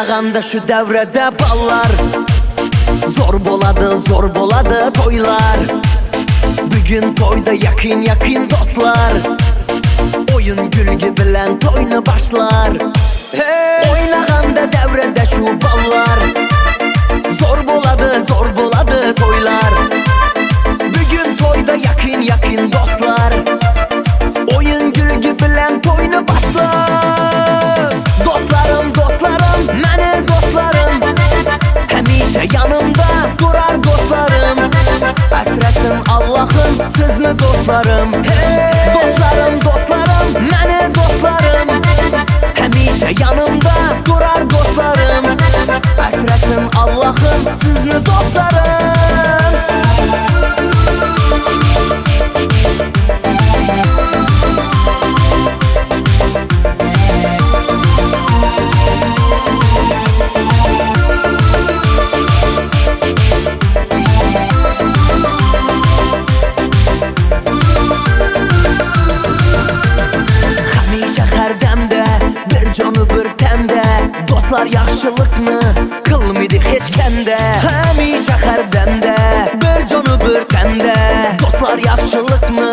Oynaganda şu devrede ballar, zor boladı toylar. Bugün toyda yakın dostlar, oyun gülgü bilen toynu başlar. Oynaganda devrede şu ballar, zor boladı toylar. Bugün toyda yakın dostlar, oyun gülgü bilen toynu başlar. Dostlarım, meni dostlarım, hemişe yanımda durar dostlarım. Əsrəsin Allah'ım sizni dostlarım. Dostlarım, meni dostlarım, hemişe yanımda durar dostlarım. Əsrəsin Allah'ım sizni dostlarım. Canı bir tende, dostlar yaxşılıkını kılmıydı hiç kende. Həmişə hərdəndə bir canı bir tende, dostlar yaxşılıkını